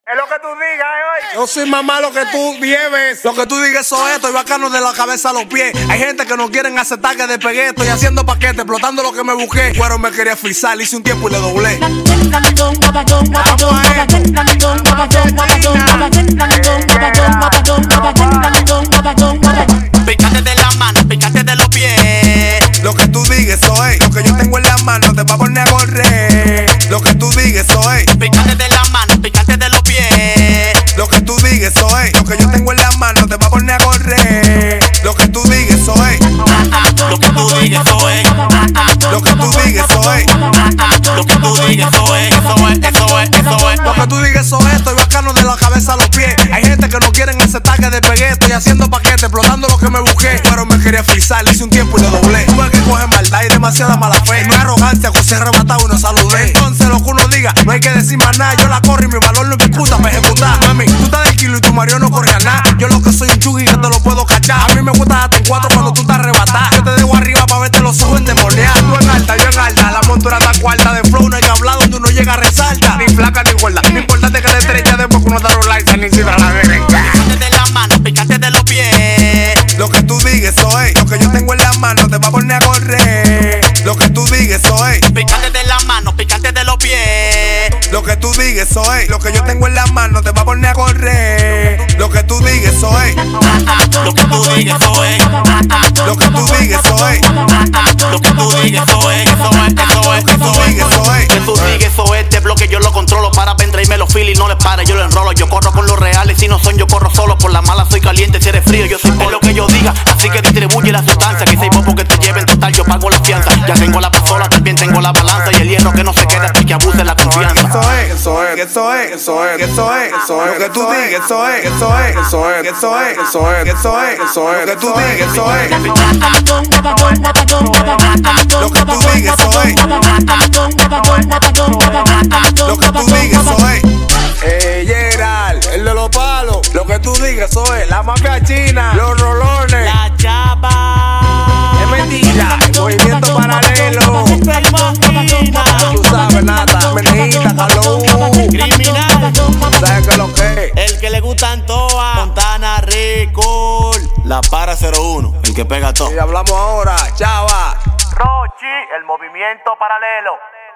Es lo que tú digas, hoy. Yo soy más malo que tú, 10 veces. Lo que tú digas eso es, estoy bacano de la cabeza a los pies. Hay gente que no quieren aceptar que despegué. Estoy haciendo paquete, explotando lo que me busqué. Cuero me quería frizar, hice un tiempo y le doblé. Pícate de la mano, pícate de los pies. Lo que tú digas eso es, lo que yo tengo en la mano te va a poner a correr. Lo que tú digas eso es, Pícate de la mano, pícate de los pies. lo que tú digas eso es, lo que yo tengo en la mano te va a poner a correr. Lo que tú digas eso es, Lo que tú digas, eso es. lo que tú digas eso es, Lo que tú digas, eso es. Eso es, eso es, eso es. lo que tú digas eso es, estoy bacano de la cabeza a los pies. Hay gente que no quieren aceptar que despegué. Estoy haciendo paquete, explotando lo que me busqué. Pero me quería frizar, hice un tiempo y le doblé. Tuve que coger maldad y demasiada mala fe. No es arrogancia, que se arrebatado y no saludé. Entonces lo que uno diga, no hay que decir más nada. Yo la corro y mi valor no me disputa para ejecutar. Mami, tú estás del kilo y tu marido no corre a nada. Yo lo que soy un chugui que te lo puedo cachar. A mí me gusta darte en 4 cuando tú estás arrebatada. Yo te dejo arriba para verte los ojos endemoniados. Tú en alta, yo en alta, la montura está cuarta. De flow no hay que hablar donde uno llega a resalta. Ni flaca ni gorda, no importante que la estrella después que uno da los likes ni cifra la derecha. Pícate de la mano, pícate de los pies. Lo que tú digas eso es, lo que yo tengo en la mano te va a poner a correr. Lo que tú digas eso es, Pícate de la mano, pícate de los pies. lo que tú digas eso es, lo que yo tengo en la mano te va a poner a correr. Lo que tú digas eso es, Lo que tú digas, eso es. lo que tú digas eso es, Lo que tú digas, eso es. Eso es, eso es, lo que tú eso es. digas eso es. Que tú digas, eso es. De bloque yo lo controlo. Para vendré y me lo filo y no les pare. Yo lo enrolo. Yo corro con los reales. Si no son, yo corro solo. Por la mala soy caliente. Si eres frío, yo soy por lo que yo diga. Así que distribuye la sustancia. Que si hay popo que te lleven total, yo pago la fianza. Ya tengo la pasola, también tengo la balanza. Y el hierro que no se queda hasta que abuse la confianza. Eso es, eso es, eso es, eso es, eso es, eso es, lo que tú digas, eso es, eso es, eso es, eso es, eso es, eso es, eso es, lo que tú digas, eso es, lo que tú digas, eso es, lo que tú digas, eso es. Gerald, el de los palos, lo que tú digas, eso es, la mafia china, los rolones, La chapa. es mentira, el movimiento paralelo, tú sabes, nada, menita, calor, Criminal. sabes que lo que es. El que le gustan todas. Montana Record. La para 01. El que pega todo. Y hablamos ahora, chava. Rochi, el movimiento paralelo.